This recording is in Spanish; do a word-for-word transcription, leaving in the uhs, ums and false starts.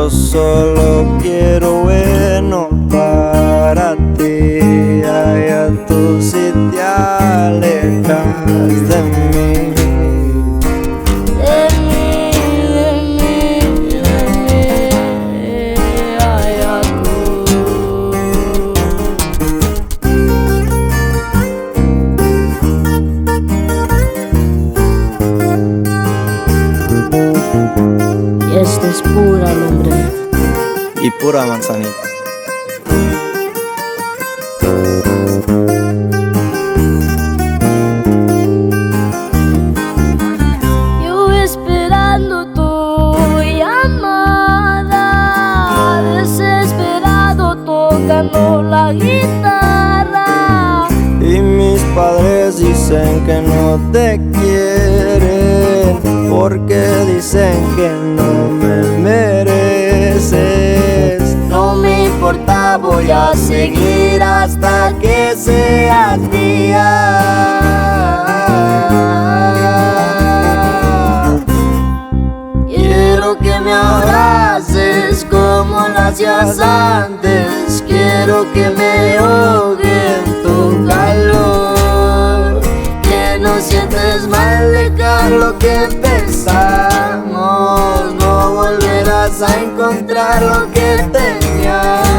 yo solo quiero bueno para ti. Allá tú si te alejas de mí. Y esto es pura lumbre y pura manzanita. Yo esperando tu llamada, desesperado tocando la guitarra. Y mis padres dicen que no te quieren, porque dicen que no me mereces. No me importa, voy a seguir hasta que seas mía. Quiero que me abraces como lo hacías antes. Quiero que me ahogue en tu calor. Que no sientes mal dejar lo que empezamos. No volverás a encontrar lo que tenías.